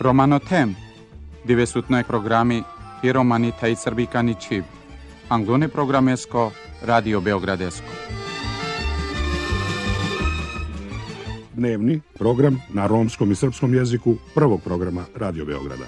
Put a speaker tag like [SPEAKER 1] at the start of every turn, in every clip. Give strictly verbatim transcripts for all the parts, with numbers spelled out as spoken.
[SPEAKER 1] Romanotem, divesutnoj programi i romani taj srbikani čib. Anglone programesko, Radio Beogradesko.
[SPEAKER 2] Dnevni program na romskom i srpskom jeziku prvog programa Radio Beograda.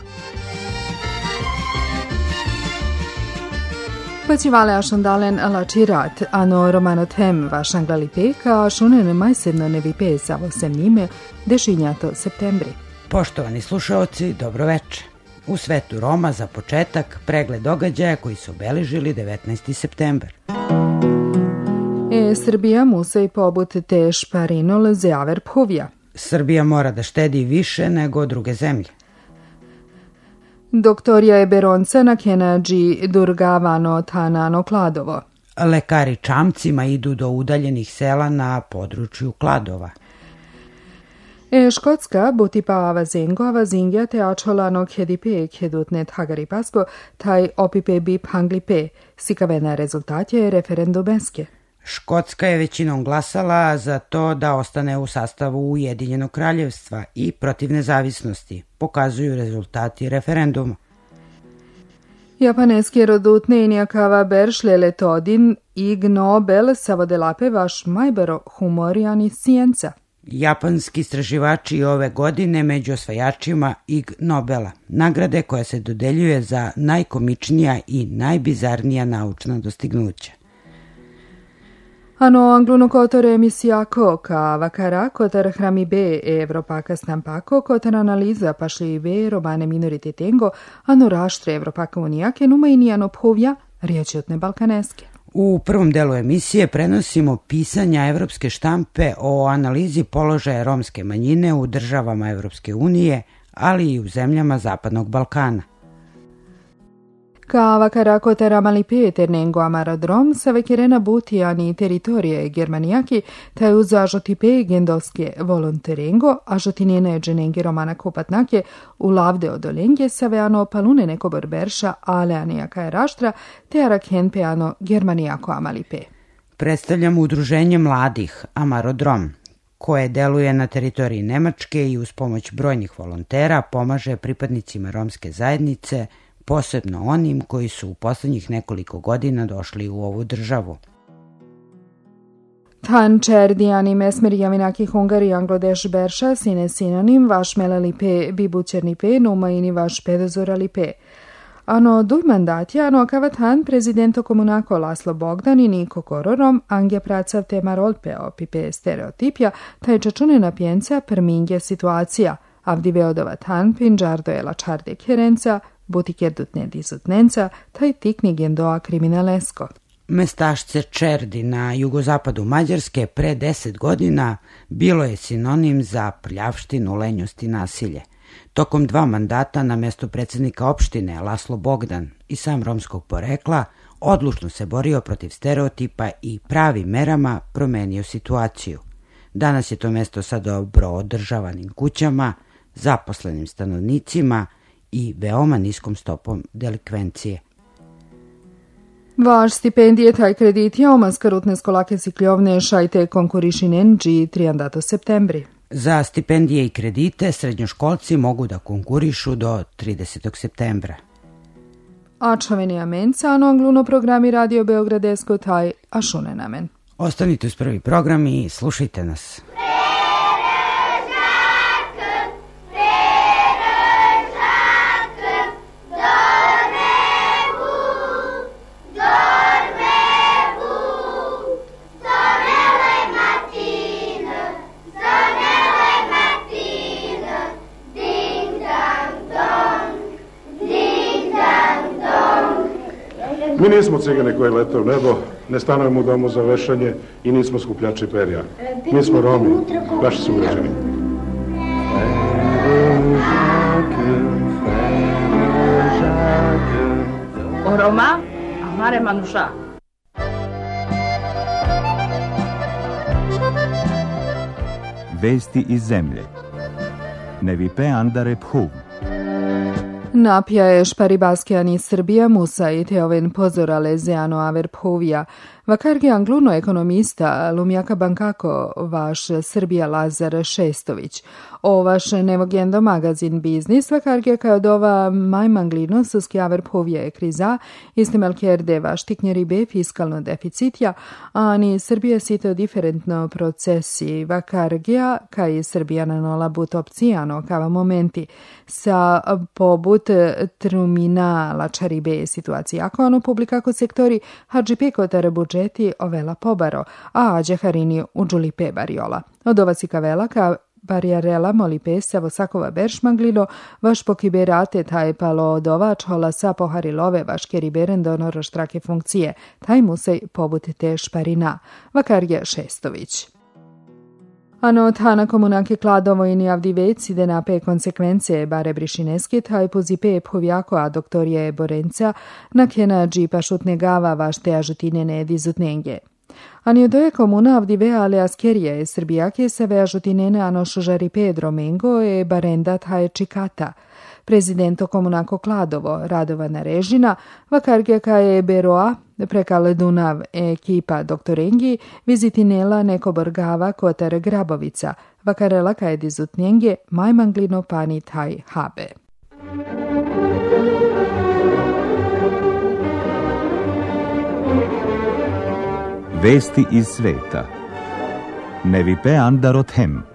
[SPEAKER 3] Počivale ašandalen alačirat, ano romanotem vašanglali peka, šunen majsevno nevi pe savo sem njime, dešinjato septembri.
[SPEAKER 4] Poštovani slušaoci, dobro veče. U svetu Roma za početak pregled događaja koji su obeležili devetnaesti septembar.
[SPEAKER 3] E, Srbija musa i pobut te šparinol zeaver phovja.
[SPEAKER 4] Srbija mora da štedi više nego druge zemlje.
[SPEAKER 3] Doktorija je Beronca na Kenađi Durgavano Tanano Kladovo.
[SPEAKER 4] Lekari čamcima idu do udaljenih sela na području Kladova.
[SPEAKER 3] E, Škotska butipa avazengo avazingja te ačolano kedipe kedutnet hagaripasko taj opipe bip hanglipe. Sikavena rezultat je referendumeske.
[SPEAKER 4] Škotska je većinom glasala za to da ostane u sastavu Ujedinjenog kraljevstva i protiv nezavisnosti, pokazuju rezultati referenduma.
[SPEAKER 3] Japaneski rodutne injakava beršlele todin ig Nobel savodelape vaš majbero humorijani scienca.
[SPEAKER 4] Japanski istraživači ove godine među osvajačima Ig Nobela, nagrade koja se dodeljuje za najkomičnija i najbizarnija naučna dostignuća.
[SPEAKER 3] Ano angluno kotor emisijako ka vakara kotar hrami be Evropaka stampako kotar analiza pašli be romane minoritetengo ano raštre Evropaka unijake numa i nijano phovja riječutne balkaneske.
[SPEAKER 4] U prvom delu emisije prenosimo pisanja evropske štampe o analizi položaja romske manjine u državama Evropske unije, ali i u zemljama Zapadnog Balkana.
[SPEAKER 3] Ka vakara kotara malipe ternengo amarodrom sa vekirena butijani teritorije germanijaki taj uz ažotipe gendoske volonterengo, ažotinjene dženenge romana kopatnake u lavde odolenge sa veano palune neko borberša aleanijaka je raštra te arakhenpeano germanijako amalipe.
[SPEAKER 4] Predstavljamo udruženje mladih Amarodrom, koje deluje na teritoriji Nemačke i uz pomoć brojnih volontera pomaže pripadnicima romske zajednice, posebno onim koji su u poslednjih nekoliko godina došli u ovu državu.
[SPEAKER 3] Tan čerdijani mesmeri javinaki hungari anglodeš berša sine sinonim vaš melali pe bibućerni pe numaini vaš pedozorali pe. Ano duj mandat je ano kavatan prezidento komunako Laslo Bogdan i Niko Kororom angje pracav te marol pe opipe stereotipja taj čačune napjenca perminge situacija, avdi veodova tan pinđardo je lačarde kerenca, butikerdutne dizutnenca, taj tikni gendoa kriminalesko.
[SPEAKER 4] Mestašce Čerdi na jugozapadu Mađarske pre deset godina bilo je sinonim za prljavštinu, lenjost i nasilje. Tokom dva mandata na mesto predsjednika opštine Laslo Bogdan i sam romskog porekla odlučno se borio protiv stereotipa i pravim merama promenio situaciju. Danas je to mesto sa dobro održavanim kućama, zaposlenim stanovnicima i veoma niskom stopom delikvencije.
[SPEAKER 3] Vaš stipendije taj kredit je omaskarutne skolake sikljovne šajte konkurišinen dži triandato septembri.
[SPEAKER 4] Za stipendije i kredite srednjoškolci mogu da konkurišu do tridesetog septembra.
[SPEAKER 3] A čoveni amenca, ano angluno programi Radio Beogradesko taj ašune namen.
[SPEAKER 4] Ostanite uz prvi program i slušajte nas.
[SPEAKER 2] Mi nismo cigane koje lete u nebo, ne stanujemo u domu za vešanje i nismo skupljači perja. Mi smo Romi, vaši sugrađani.
[SPEAKER 5] O Roma, amare manuša.
[SPEAKER 6] Vesti iz zemlje. Nevipe andare phuv.
[SPEAKER 3] Napja je šparibaskijani Srbija musa i teoven pozorale zeano aver phovja. Vakargi Angluno ekonomista Lumjaka Bankako vaš Srbija Lazar Šestović. O vaš nevogendo magazin biznis vakargi kao dova majmanglino suskjaver povije kriza, istimelkerde vaš tiknjeri be fiskalno deficitja, a ni Srbija sito diferentno procesi vakargija kaj Srbija nanola but opcijano kava momenti sa pobut trumina lačari be situacija. Ako ono publikako sektori hadži pekotare budžeti ovela pobaro, a ađe harini uđuli pe bariola. Od ova si kavela ka Barjarela moli pesavo sakova beršmanglilo, vaš pokiberate taj palo dovač hola sa poharilove vaš keriberen donoro štrake funkcije, taj musej pobutite šparina. Vakarge Šestović. Ano tana komunake kladovo i nijavdi vec ide na pe konsekvence bare brišineski, taj pozipe povjako a doktorije Borenca na kena džipa šutnegava vaš te ažutine ne dizutnenge. Ani odoje komuna avdive ale askerije e srbijake se ve ažutinene ano šužari Pedro Mengo e barenda taj čikata. Prezidento komunako Kladovo, Radovana Režina, vakarge ka je Beroa, prekale Dunav ekipa doktorengi, vizitinela neko borgava kotar Grabovica, vakarela ka je dizutnjenge, majmanglino pani taj habe.
[SPEAKER 6] Vesti iz sveta. Nevipe Andarot hem.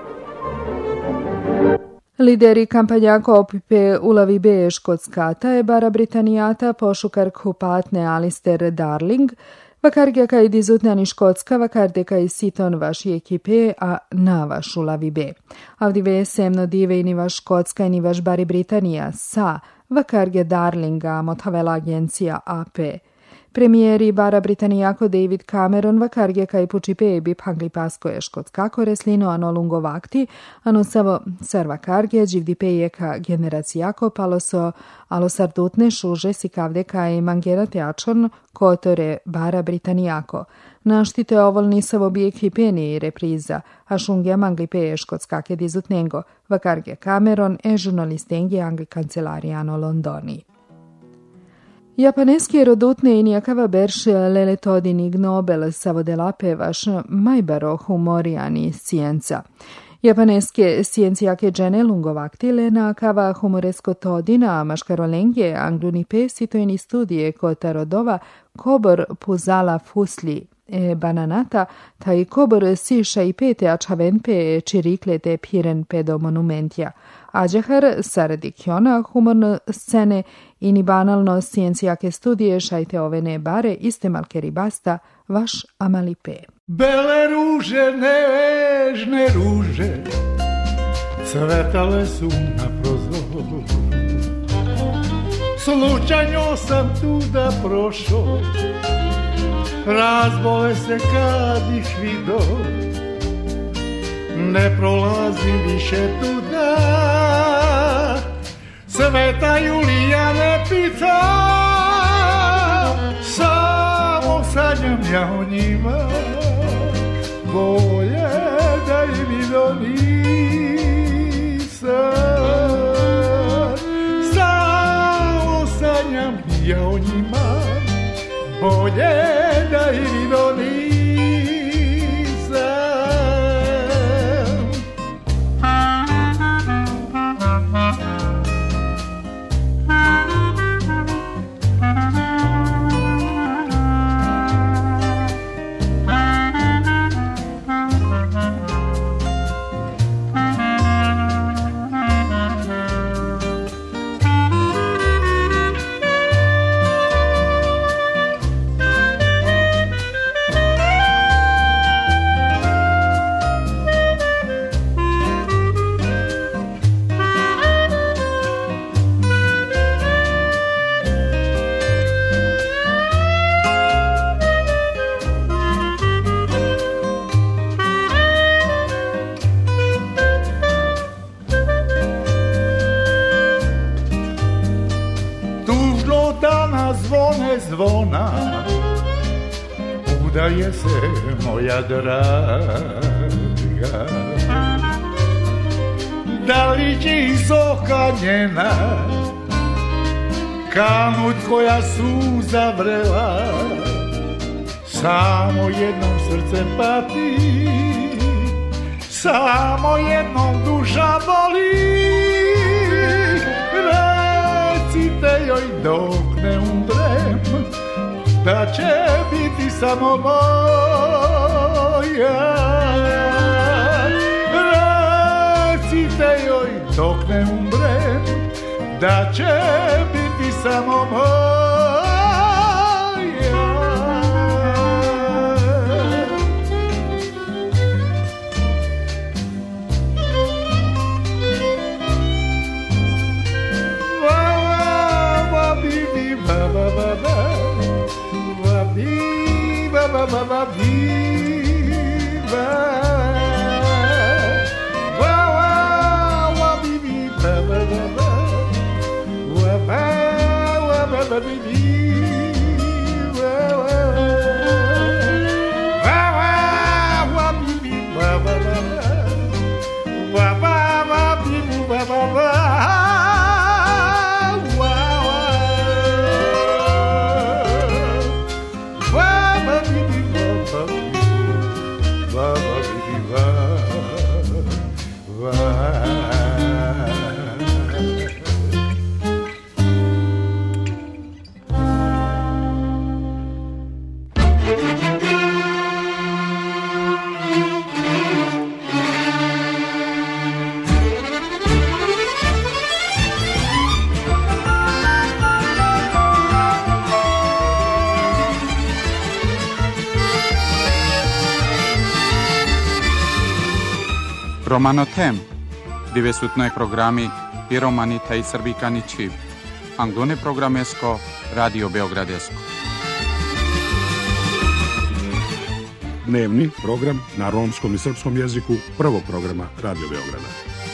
[SPEAKER 3] Lideri kampanjako opipe ulavi be škotskata je bara Britanijata pošukar kupatne Alistair Darling, vakarge ka i dizutnjani škotska, vakarde ka i siton vaši ekipe, a na vaš ulavi be. Avdive semno dive i ni vaš škotska i ni vaš bari Britanija sa vakarge Darlinga motavela agencija A P. Premijeri bara Britanijako David Cameron vakarge kaj pučipe bi pangli pasko je škotskako reslino ano lungo vakti, ano savo sar vakarge dživdipeje ka generacijako paloso alo sardutne šuže si kavde kaj mangera teačon kotore bara Britanijako. Naštite ovolni savo bi ekipeni i repriza, a šungja mangli peje škotskake dizutnengo, vakarge Cameron e žurnalistengi angli kancelarijano Londoni. Japaneski rodutne i nijakava berš leletodin ig Nobel savodelape vaš majbaro humorijani scienca. Japaneske sciencijake džene lungovaktile na kava humoresko todina maškarolengje angluni pe sitojni studije kota rodova kobor puzala fusli e bananata, taj kobor siša i pete ačavenpe čirikle te piren pedo monumentja. Ađehar saradi kjona humorno scene i ni banalno sciencijake studije šajte ovene bare iste malkeri basta vaš amalipe.
[SPEAKER 7] Bele ruže, nežne ruže, cvetale su na prozoru. Slučajno sam tuda prošao, razbole se kad ih vido, ne prolazim više tuda. Sveta Julija ne pita, samo sanjam ja o njima, bolje da i vidio nisam. Samo sanjam ja o njima, bolje da i vidio nisam. Zvona, udaje se moja draga, da li će iz oka njena kanut koja suza vrela, samo jednom srce pati, samo jednom duša boli. Recite joj dok ne umrem, da će biti samo moja. Recite joj dok ne umrem, da će biti samo moja. Ba ba ba viva, wa wa wa bi bi ba ba ba ba, wa ba wa ba ba bi bi, wa wa wa wa wa bi bi ba ba ba ba, wa ba wa bi bi ba ba ba.
[SPEAKER 1] Romano tem, dove sutnoj programi i romanita i srbikani čiv. Anglone programesko, Radio Beogradesko.
[SPEAKER 2] Dnevni program na romskom i srpskom jeziku prvog programa Radio Beograda.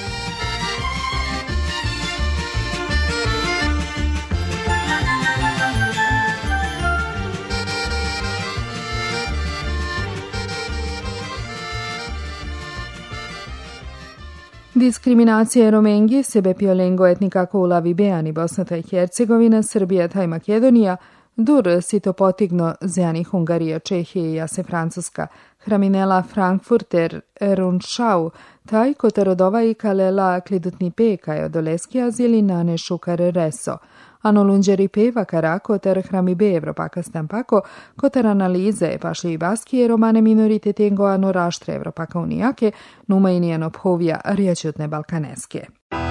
[SPEAKER 3] Diskriminacija Romengi, sebe piolengo etnika Koulavi Bejani, Bosna i Hercegovina, Srbija taj Makedonija, dur sito potigno zjani Hungarija, Čehije i jase Francuska, hraminela Frankfurter, Rundschau, taj kotarodova i kalela klidutni peka je odoleski azili nane šukar reso. Ano lunđeri peva karako ter hrami be Evropaka stampako, kotar analize pašli i baski romane minoritetengo ano raštre Evropaka unijake, numa i nijen obhovja riječutne balkaneske.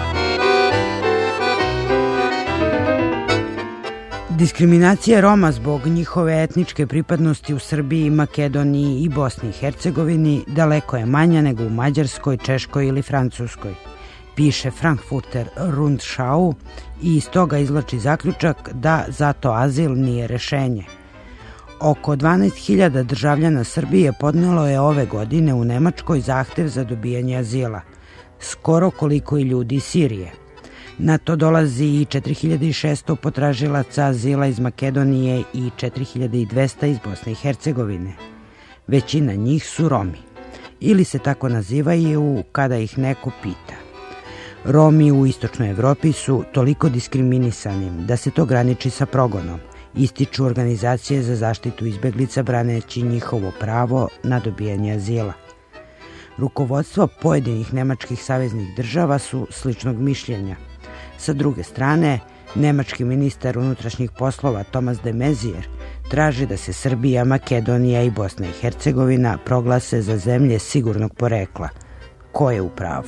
[SPEAKER 4] Diskriminacija Roma zbog njihove etničke pripadnosti u Srbiji, Makedoniji i Bosni i Hercegovini daleko je manja nego u Mađarskoj, Češkoj ili Francuskoj, piše Frankfurter Rundschau i iz toga izvlači zaključak da zato azil nije rešenje. Oko dvanaest hiljada državljana Srbije podnelo je ove godine u Nemačkoj zahtev za dobijanje azila, skoro koliko i ljudi iz Sirije. Na to dolazi i četiri hiljade šesto potražilaca azila iz Makedonije i četiri hiljade dvesta iz Bosne i Hercegovine. Većina njih su Romi, ili se tako nazivaju kada ih neko pita. Romi u istočnoj Evropi su toliko diskriminisani da se to graniči sa progonom, ističu organizacije za zaštitu izbeglica braneći njihovo pravo na dobijanje azila. Rukovodstva pojedinih nemačkih saveznih država su sličnog mišljenja. Sa druge strane, nemački ministar unutrašnjih poslova Thomas de Maizière traži da se Srbija, Makedonija i Bosna i Hercegovina proglase za zemlje sigurnog porekla. Ko je u pravu?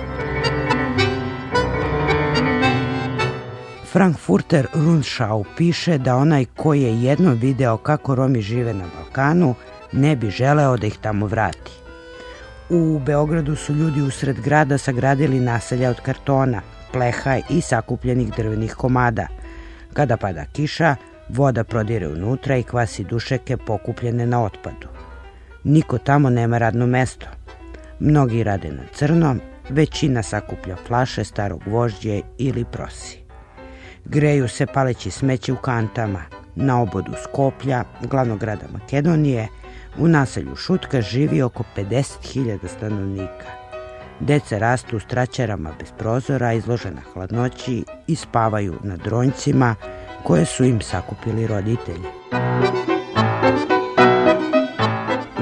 [SPEAKER 4] Frankfurter Rundschau piše da onaj koji je jednom video kako Romi žive na Balkanu ne bi želeo da ih tamo vrati. U Beogradu su ljudi usred grada sagradili naselja od kartona, pleha i sakupljenih drvenih komada. Kada pada kiša, voda prodire unutra i kvasi dušeke pokupljene na otpadu. Niko tamo nema radno mesto. Mnogi rade na crno, većina sakuplja flaše, staro gvožđe ili prosi. Greju se paleći smeće u kantama. Na obodu Skoplja, glavnog grada Makedonije, u naselju Šutka živi oko pedeset hiljada stanovnika. Deca rastu u straćarama bez prozora, izložena hladnoći i spavaju na dronjcima koje su im sakupili roditelji.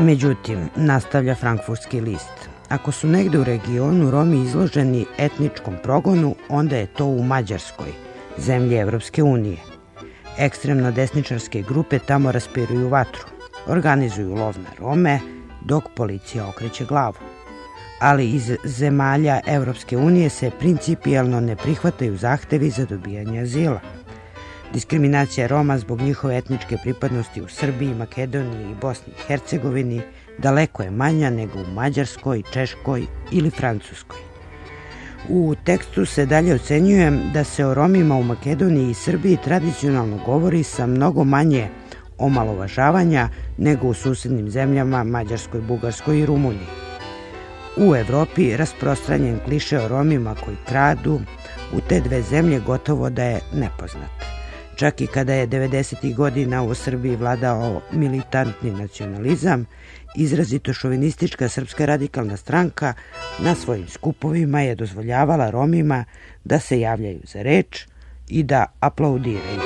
[SPEAKER 4] Međutim, nastavlja Frankfurtski list, ako su negde u regionu Romi izloženi etničkom progonu, onda je to u Mađarskoj, zemlji Evropske unije. Ekstremno desničarske grupe tamo raspiruju vatru, organizuju lov na Rome, dok policija okreće glavu. Ali iz zemalja Evropske unije se principijelno ne prihvataju zahtevi za dobijanje azila. Diskriminacija Roma zbog njihove etničke pripadnosti u Srbiji, Makedoniji i Bosni i Hercegovini daleko je manja nego u Mađarskoj, Češkoj ili Francuskoj. U tekstu se dalje ocenjuje da se o Romima u Makedoniji i Srbiji tradicionalno govori sa mnogo manje omalovažavanja nego u susednim zemljama Mađarskoj, Bugarskoj i Rumuniji. U Evropi rasprostranjen kliše o Romima koji kradu u te dve zemlje gotovo da je nepoznat. Čak i kada je devedesetih godina u Srbiji vladao militantni nacionalizam, izrazito šovinistička Srpska radikalna stranka na svojim skupovima je dozvoljavala Romima da se javljaju za reč i da aplaudiraju.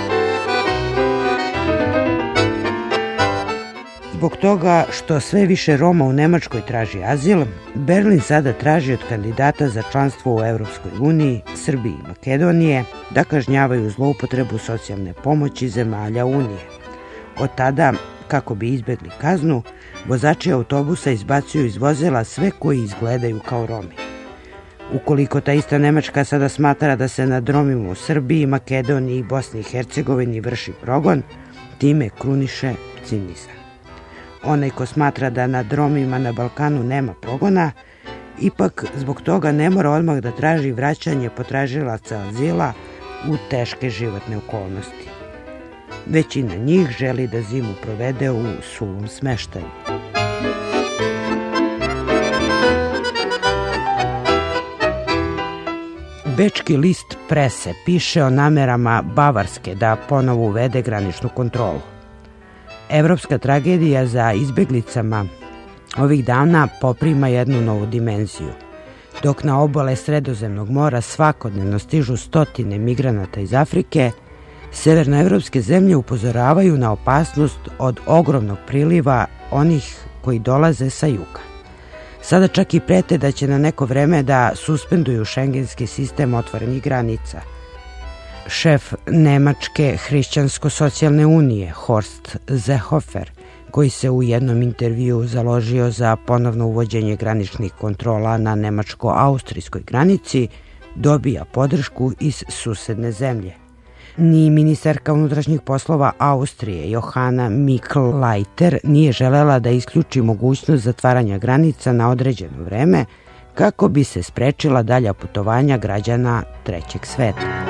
[SPEAKER 4] Zbog toga što sve više Roma u Nemačkoj traži azil, Berlin sada traži od kandidata za članstvo u Evropskoj uniji, Srbiji i Makedonije da kažnjavaju zloupotrebu socijalne pomoći zemalja Unije. Od tada, kako bi izbegli kaznu, vozači autobusa izbacuju iz vozila sve koji izgledaju kao Romi. Ukoliko ta ista Nemačka sada smatra da se nad Romima u Srbiji, Makedoniji i Bosni i Hercegovini vrši progon, time kruniše cinizam. Onaj ko smatra da nad Romima na Balkanu nema progona, ipak zbog toga ne mora odmah da traži vraćanje potražilaca azila u teške životne okolnosti. Većina njih želi da zimu provede u suvom smeštaju. Bečki list Prese piše o namerama Bavarske da ponovo uvede graničnu kontrolu. Evropska tragedija za izbeglicama ovih dana poprima jednu novu dimenziju. Dok na obale Sredozemnog mora svakodnevno stižu stotine migranata iz Afrike, severnoevropske zemlje upozoravaju na opasnost od ogromnog priliva onih koji dolaze sa juga. Sada čak i prete da će na neko vreme da suspenduju šengenski sistem otvorenih granica. Šef Nemačke hrišćansko-socijalne unije, Horst Seehofer, koji se u jednom intervju založio za ponovno uvođenje graničnih kontrola na nemačko-austrijskoj granici, dobija podršku iz susedne zemlje. Ni ministarka unutrašnjih poslova Austrije, Johanna Mikl-Leiter, nije želela da isključi mogućnost zatvaranja granica na određeno vreme kako bi se sprečila dalja putovanja građana trećeg sveta.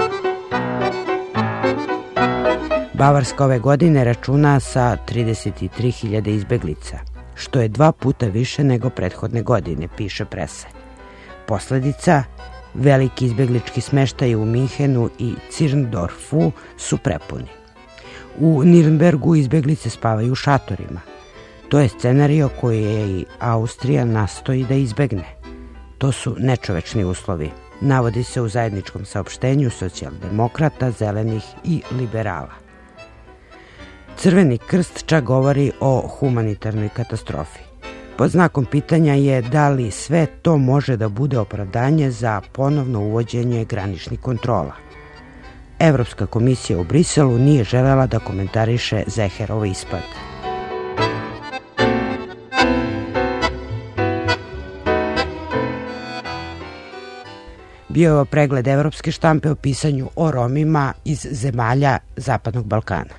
[SPEAKER 4] Bavarska ove godine računa sa trideset tri hiljade izbeglica, što je dva puta više nego prethodne godine, piše Prese. Posledica, veliki izbeglički smeštaj u Minhenu i Cirndorfu su prepuni. U Nirnbergu izbeglice spavaju u šatorima. To je scenario koji je i Austrija nastoji da izbegne. To su nečovečni uslovi, navodi se u zajedničkom saopštenju socijaldemokrata, zelenih i liberala. Crveni krst čak govori o humanitarnoj katastrofi. Pod znakom pitanja je da li sve to može da bude opravdanje za ponovno uvođenje graničnih kontrola. Evropska komisija u Briselu nije želela da komentariše Zeherov ispad. Bio je pregled evropske štampe o pisanju o Romima iz zemalja Zapadnog Balkana.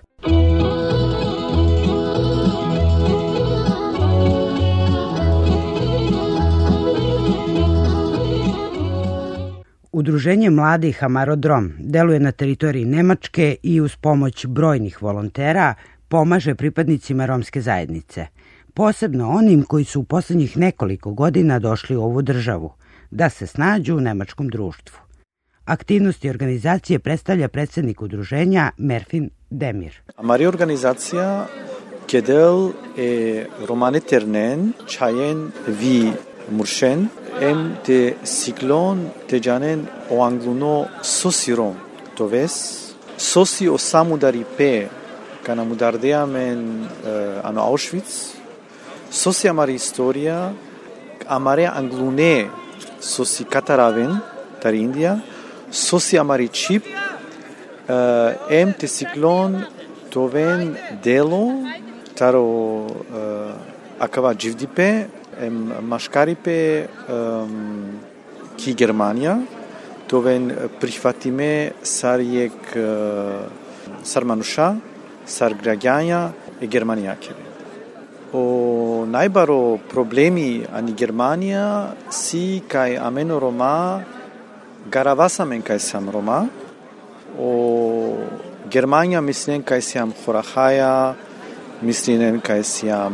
[SPEAKER 4] Udruženje mladih Amarodrom deluje na teritoriji Nemačke i uz pomoć brojnih volontera pomaže pripadnicima romske zajednice, posebno onim koji su u poslednjih nekoliko godina došli u ovu državu, da se snađu u nemačkom društvu. Aktivnosti organizacije predstavlja predsednik udruženja Merfin Demir.
[SPEAKER 8] Amari organizacija kedel e romaniternen çayen vi murşen em te siklon te janen o angluno sosiron toves sosi o samudari pe kana mudardeamen ano Auschwitz Sosi amari historia, amare anglune, sosi kataraven, tar India, sosi amari chip, uh, em te ciclon toven delo, taro uh, akava jivdipe, em mashkaripe um, ki Germania, toven prihvatime sarjek uh, sarmanusha, sargraganja e Germaniakere. O najbaro problemi ani Germania si kai ameno Roma garavasamen kai sam Roma. O Germania mislim kai sam Horahaja, mislim kai sam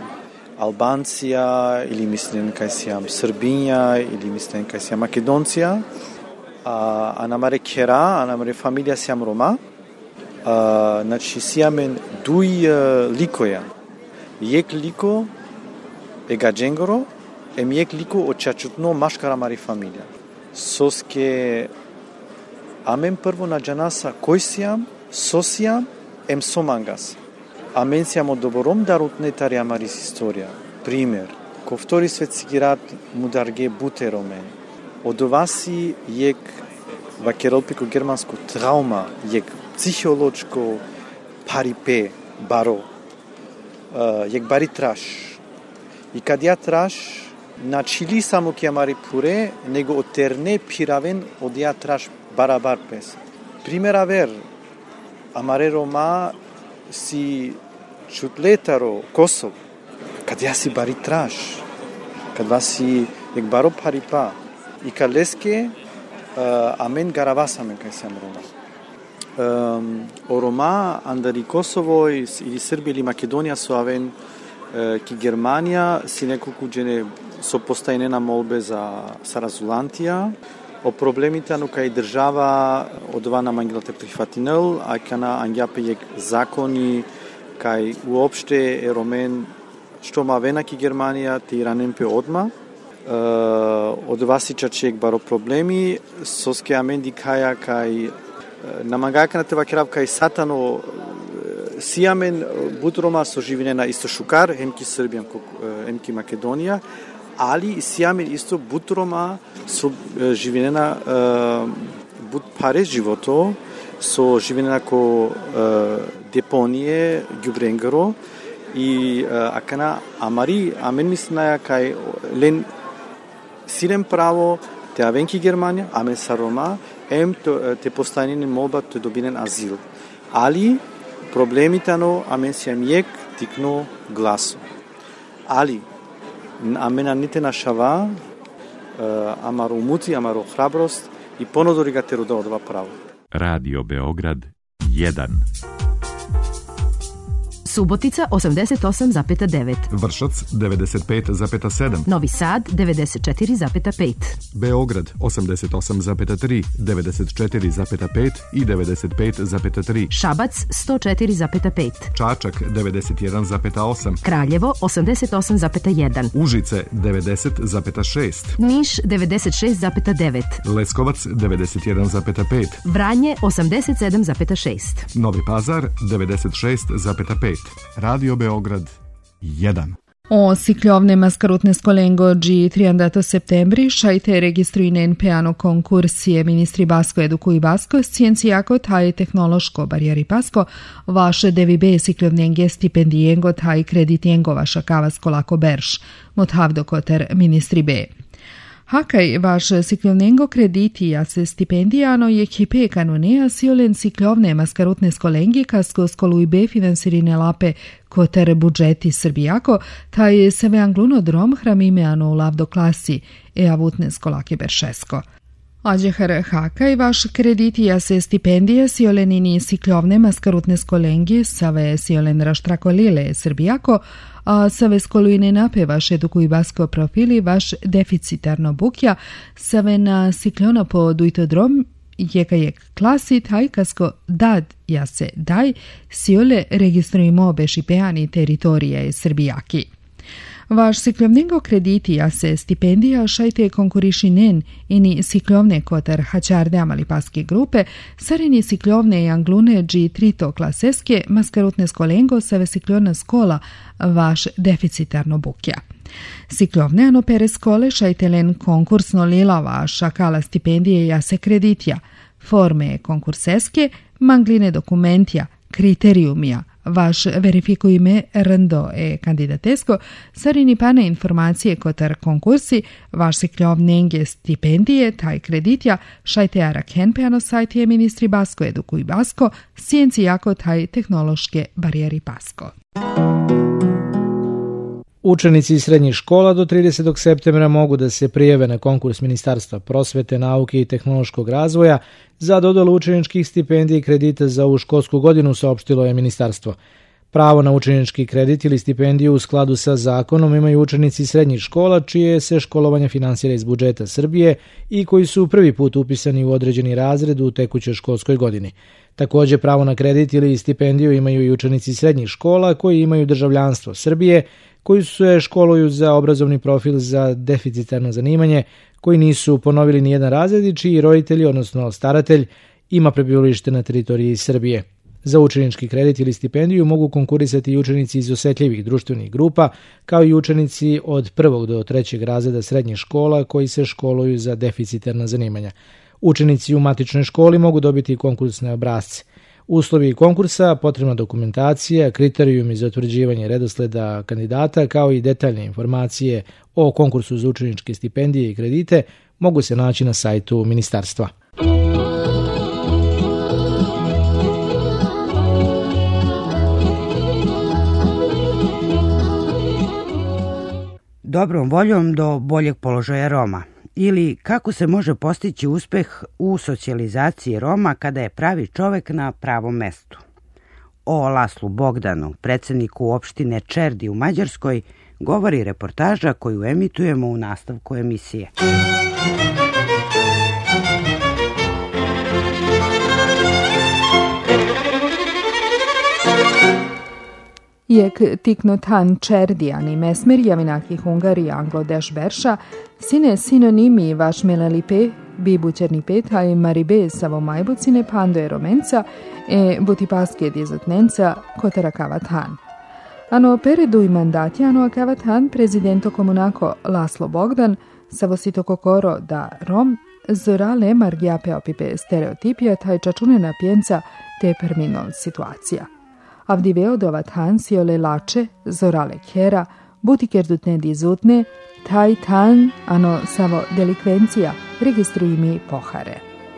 [SPEAKER 8] Albancija ili mislim kai sam Srbinja ili mislim kai sam Makedoncija. A anamare kera, anamare familija sam Roma. A, znači siamen duj uh, likoja. Jek liko e gađengoro, em jek liko očačutno maškara mari familija. Soske amen prvo na džanasa koj siam, sosiam, em somangas. Amen siamo doborom darutne tarja maris historija. Primjer, ko vtori svetski rat mudarge buteromen. Odovasi jek vakerolpiko germansko trauma, jek psiholočko paripe baro. Uh, jek bari traš. I kad ja traš, načili samo ki amari pure, nego oterne piraven od ja traš barabar pes. Primera ver, amare Roma si čutletaro Kosovo, kad ja si bari traš, kad vas si jek baro paripa. I kad leske, uh, amen garavasamen kaj sam Roma. Um, o Roma, andari Kosovo ili Srbija ili Makedonija su aven uh, ki Germania si nekoliko džene so postajnena molbe za sarazulantija. O problemita no kaj država odvana manglate prihvatinel, a kana anjape jek zakoni kaj uopšte e Romen što ma vena ki Germania ti iranempe odma. Uh, od vasi čaček baro problemi, soske amendi kaja kaj namagakana teva krav kaj satano siamen butroma so živinena isto šukar, emki Srbijan, emki Makedonija, ali siamen isto butroma so živinena uh, but pare životo, so živinena ko uh, deponije Gjubrengaro i uh, akana amari, amen misnaja kaj len silem pravo te avenki Germania, amen sa Roma, em to, te postanjeni molba te dobinen azil. Ali problemi tano amen siam jek tikno glasu. Ali amena nite na šava, uh, amaro umuci, amaro hrabrost i ponodori ga teru da odva pravo.
[SPEAKER 6] Radio Beograd jedan.
[SPEAKER 9] Subotica osamdeset osam zarez devet.
[SPEAKER 10] Vršac devedeset pet zarez sedam.
[SPEAKER 9] Novi Sad devedeset četiri zarez pet.
[SPEAKER 10] Beograd osamdeset osam zarez tri, devedeset četiri zarez pet i devedeset pet zarez tri.
[SPEAKER 9] Šabac sto četiri zarez pet.
[SPEAKER 10] Čačak devedeset jedan zarez osam.
[SPEAKER 9] Kraljevo osamdeset osam zarez jedan.
[SPEAKER 10] Užice devedeset zarez šest.
[SPEAKER 9] Niš devedeset šest zarez devet.
[SPEAKER 10] Leskovac devedeset jedan zarez pet.
[SPEAKER 9] Vranje osamdeset sedam zarez šest.
[SPEAKER 10] Novi Pazar devedeset šest zarez pet. Radio Beograd jedan.
[SPEAKER 3] O ciclovne mascarotnesko lengogi triandato septembri šajte registruinen peano konkursije ministri Basko edukuj Basko sciencijako taj tehnološko barijeri Pasko vaše devibe ciclovnenge stipendijengo taj kreditijengo vaša kavasko lako berš mothavdo koter ministri B. Hakaj vaš ciclovnengo krediti a se stipendijano je kipe kanonea siolen ciclovne mascarotnesko lengi kasko skolujbe finansirine lape koter budžeti Srbijako, taj se ve angluno drom hramimeano u lavdo klasi e avutnesko lake beršesko. Ađehar Hakaj vaš krediti a se stipendije siolenini ciclovne mascarotnesko lengi save siolen raštrakolile Srbijako, a save skolujne nape vaš edukuj Basko profili vaš deficitarno bukja save na ciklona po dujtodrom jeka jek klasi taj kasko dad ja se daj siole registrujemo bešipeani teritorije Srbijaki. Vaš siklovnego krediti, a se stipendija šajte konkurišinen ini siklovne kotar hačarde amalipaske grupe, sarini siklovne i anglune G trito klaseske maskarutne skolengo save siklovna skola vaš deficitarno bukja. Siklovne anopere skole šajtelen konkursno lila vaša kala stipendije ja se kreditja, forme konkurseske, mangline dokumentja, kriterijumija, vaš verifikujme rndo e kandidatesko, sarini pane informacije kotar konkursi, vaš siklovnenge stipendije, taj kreditja, šajte arakhenpeano sajtije ministri Basko edukuj Basko, scijenci jako taj tehnološke barijeri Basko.
[SPEAKER 11] Učenici iz srednjih škola do tridesetog septembra mogu da se prijave na konkurs Ministarstva prosvete, nauke i tehnološkog razvoja za dodelu učeničkih stipendija i kredita za ovu školsku godinu, saopštilo je ministarstvo. Pravo na učenički kredit ili stipendiju u skladu sa zakonom imaju učenici srednjih škola čije se školovanje finansira iz budžeta Srbije i koji su prvi put upisani u određeni razred u tekućoj školskoj godini. Također pravo na kredit ili stipendiju imaju i učenici srednjih škola koji imaju državljanstvo Srbije, koji se školuju za obrazovni profil za deficitarno zanimanje, koji nisu ponovili nijedan razred i čiji roditelji, odnosno staratelj, ima prebivalište na teritoriji Srbije. Za učenički kredit ili stipendiju mogu konkurisati i učenici iz osetljivih društvenih grupa, kao i učenici od prvog do trećeg razreda srednjih škola koji se školuju za deficitarna zanimanja. Učenici u matičnoj školi mogu dobiti konkursne obrasce. Uslovi konkursa, potrebna dokumentacija, kriterijumi za utvrđivanje redosleda kandidata, kao i detaljne informacije o konkursu za učeničke stipendije i kredite mogu se naći na sajtu ministarstva.
[SPEAKER 4] Dobrom voljom do boljeg položaja Roma. Ili kako se može postići uspeh u socijalizaciji Roma kada je pravi čovek na pravom mestu. O Laslu Bogdanu, predsjedniku opštine Čerdi u Mađarskoj, govori reportaža koju emitujemo u nastavku emisije.
[SPEAKER 3] Jek tiknotan Čerdijani mesmerjavinaki Hungari Anglo-Deš Berša, sine sinonimi vaš melalipe, bibućerni peta i maribe savo majbucine pandoje romenca e butipaske dizotnenca kotara kavatan. Ano peredu i mandati ano kavatan prezidento komunako Laslo Bogdan savo sito kokoro da Rom zorale margjape opipe stereotipija taj čačunena pjenca te perminol situacija. Avdiveo dovatan siole lače, zorale kjera, butikerdutne dizutne, taj tan, ano savo delikvencija, registrujmi pohare.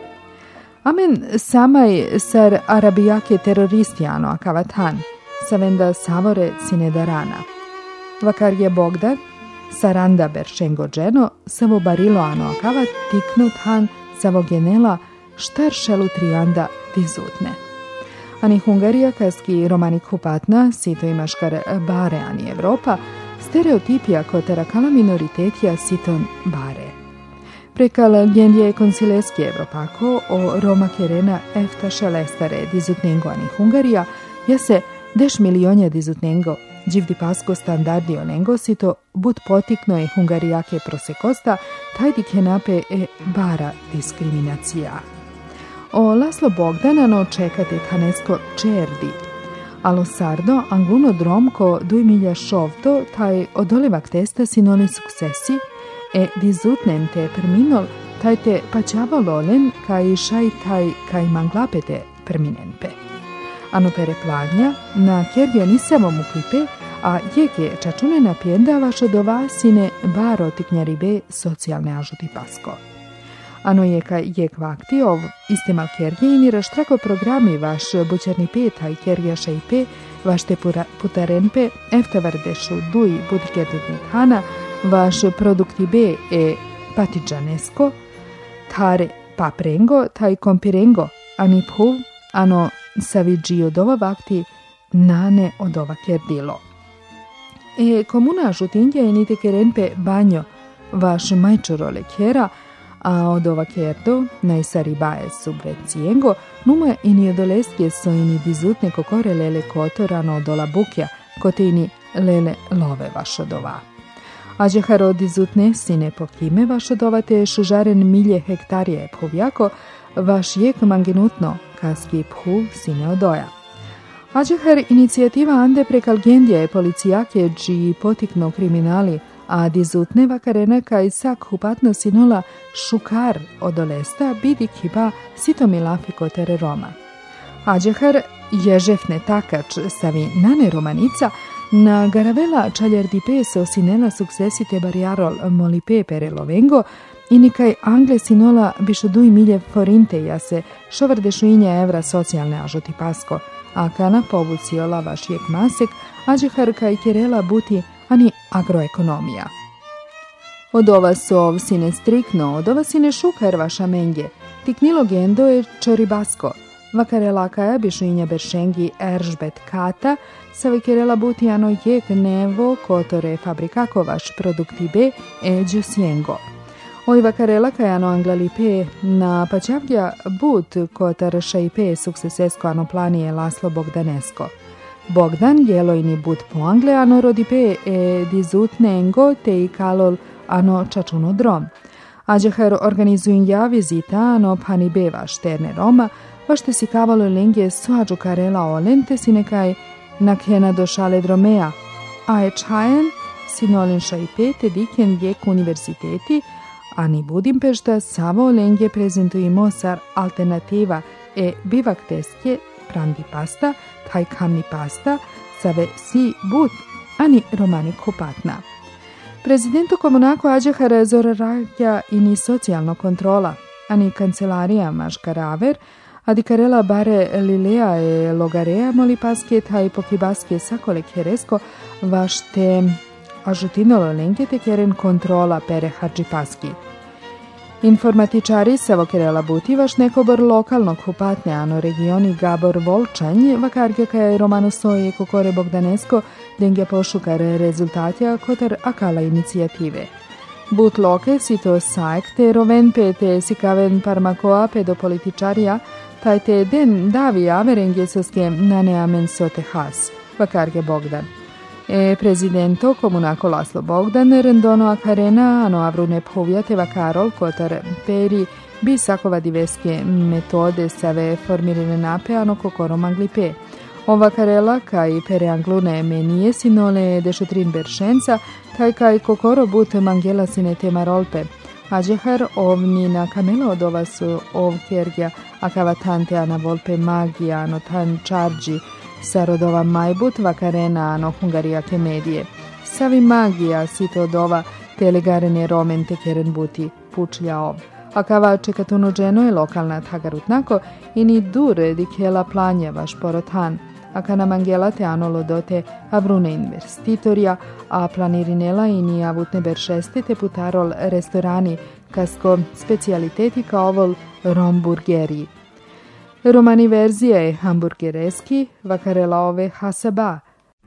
[SPEAKER 3] Amen samaj sar arabijake teroristi ano akavatan, savenda savore sinedarana. Vakar je Bogdan, saranda beršengo dženo, savo barilo ano akavat tiknut han, savo genela, štar šelu trianda dizutne. Ani Hungarija kaski romanik hupatna, sito imaškar bare ani Evropa, stereotipija kotara kala minoritetija siton bare. Prekal gendje konsileski Evropako o Roma kerena efta šelestare dizutnengo ani Hungarija, ja se deš milionja dizutnengo, dživdi pasko standardi onengo sito bud potikno e Hungarijake prosekosta, tajdi kenape e bara diskriminacija. O Laslo Bogdanano čekate tanesko Čerdi. Alo sardo angluno dromko duj milja šovto taj odolevak testa sinoli suksesi e dizutnen te perminol taj te pačavololen kaj šaj taj kaj manglapete perminenpe. Ano pere pladnja na kjergja nisamo muklipe, a jeke čačunena pjenda vaša do vasine baro tiknjaribe socijalne ažuti pasko. Ano jeka jek vakti ov istemal kergje ini raštrako programi vaš bućerni peta i kergja šajpe, vaš te putarenpe, eftavardešu duj budikerdutni hana, vaš produkti be e patidžanesko, tare paprengo, taj kompirengo, ani phuv, ano savidži od ova vakti, nane od ova kerdilo. E komuna žutinja i nite kerenpe banjo, vaš majčorole kjera, a od ova kerdo, najsari baje subvencijengo, numa ini odoleske so ini dizutne kokore lele kotorano od ola bukja, kote ini lele love vaš od ova. Ađehar od izutne sine pokime vaš odovate šužaren milje hektarije povjako, vaš jek manginutno, kaski phu sine odoja. Ađehar inicijativa ande prekalgendje policijake dži potikno kriminali, a dizutne vakarena kaj sak hupatno sinola šukar odolesta bidi kiba sitomilafiko tere Roma. Ađehar ježefne takač savi nane romanica na garavela čaljardipe se osinela suksesite bariarol molipe pere lovengo i nikaj angle sinola bišoduj milje forinte jase šovrdešu inje evra socijalne ažoti pasko, a kana povuciola vaš jek masek, ađehar kaj kirela buti ani agroekonomija. Od ova sov sine strikno, od ova sine šukar vaša menge, tiknilo gendo je čoribasko, vakarela kaja bišuinja beršengi eržbet kata, sa vakarela buti ano jek nevo kotore fabrikako vaš produkti be e džusjengo. Oj vakarela kaja ano anglalipe na pačavlja but kotar šajpe suksesesko ano planije Laslo Bogdanesko. Bogdan jelojni but po angle ano rodipe e dizutne engo te i kalol ano čačuno drom. Ađehar organizuja vizita ano pani beva šterne Roma, vašte si kavalo lengje suađu karela olente si nekaj nakhena došale dromea, a je čajen sinolin šajpe te diken jek univerziteti, ani Budimpešta savo lengje prezentujemo sar alternativa e bivak teske prandi pasta, taj kamni pasta, save si but, ani romani kupatna. Prezidentu komunako Ađehara zoraraja ini socijalno kontrola, ani kancelarija maškaraver, adi karela bare lilea e logarea moli paske taj pokibaske sakole keresko, vašte ažutinolo lenkete keren kontrola pere harđi paski. Informatičari savo kerela buti vaš nekobor lokalnog hupatne ano regioni Gabor Volčanj, vakarge kaja je romano soje kokore Bogdanesko, dengja pošukar rezultatja kotar akala inicijative. But loke si to sajk te roven pete si kaven parmakoa pedo političarija, taj te den davi averengje soske naneamen sote has, vakarge Bogdan. E prezidento komunako Laslo Bogdan rendono akarena ano avrune povjate vakarol kotar peri bi sakova diveske metode save formirene nape ano kokoro manglipe. Ova karela kaj pere anglune menije sinole dešetrin beršenca, taj kaj kokoro but mangela sine temarolpe. Ađehar ovni na kamelo od ova su ovkergja akavatante ana volpe magija ano tan čarđi sarodova majbut vakarena ano hungarijake medije. Savi magija sito od ova telegarene romen te keren buti pučlja ov. Akava čekatuno dženo je lokalna tagarutnako i ni dure dikela planja vaš porotan. Akana mangela te ano lodote avrune investitorija, a planirinela i ni avutne beršeste te putarol restorani kasko specialiteti kao ovol romburgeriji. Romani verzija je hamburgereski, vakarela ove hasaba.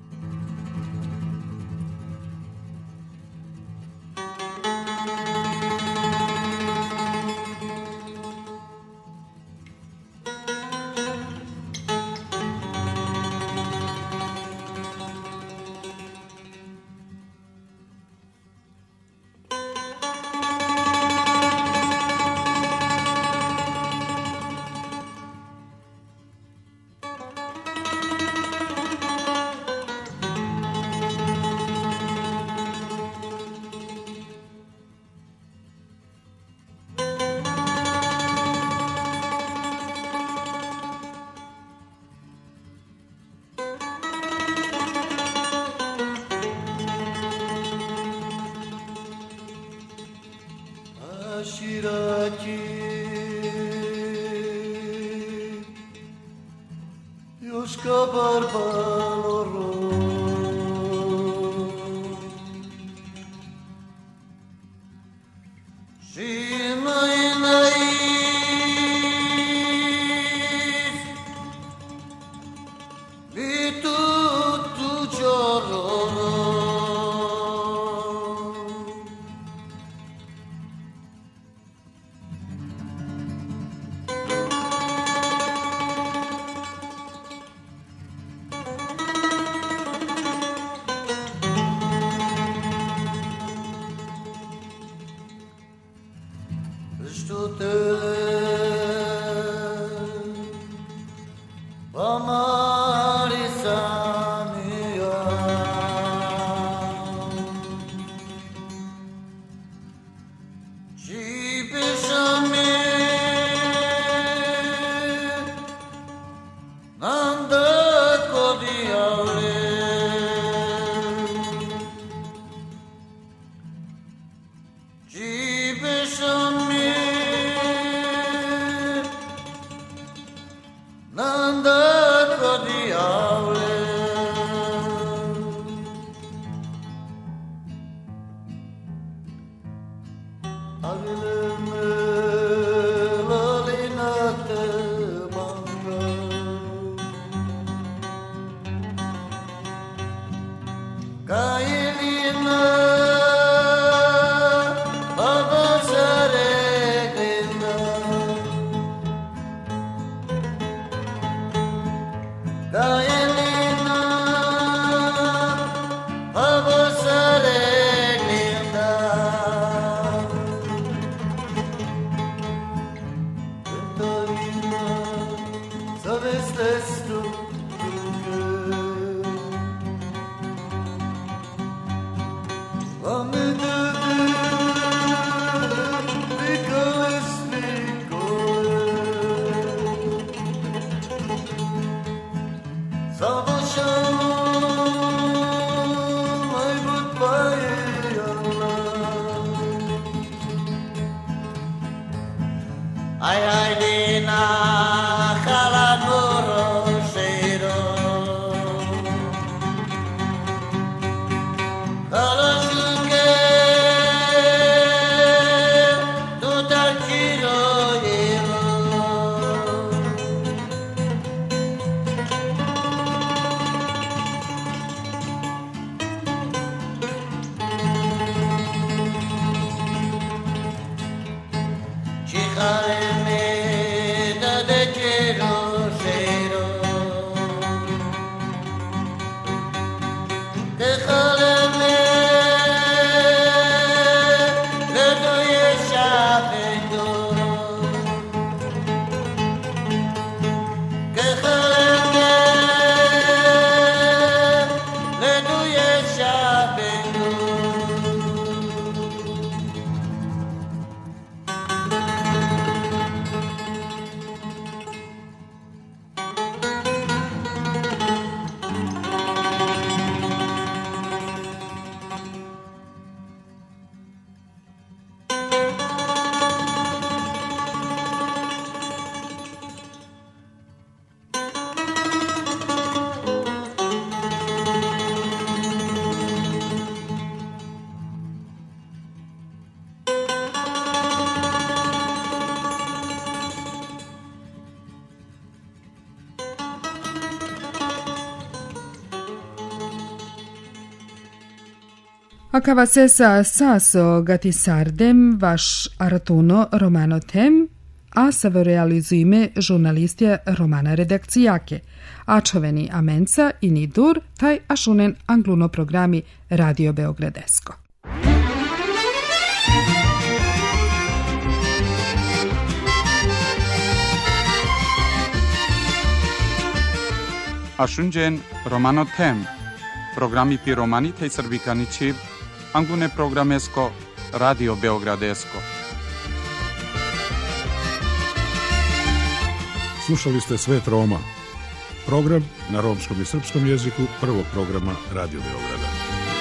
[SPEAKER 7] Shiraki Yuska barbaloro Shinainai Vitu tu chororo
[SPEAKER 3] Akavasesa saso gatisardem vaš aratuno romano tem, a savorealizuime žurnalistje romana redakcijake, a čoveni amenca i nidur, taj ašunen angluno programi Radio Beogradesko.
[SPEAKER 1] Ašunđen romano tem, programi pi romani tej srbikani čiv, angune programesko Radio Beogradesko.
[SPEAKER 2] Slušali ste Svet Roma, program na romskom i srpskom jeziku prvog programa Radio Beograda.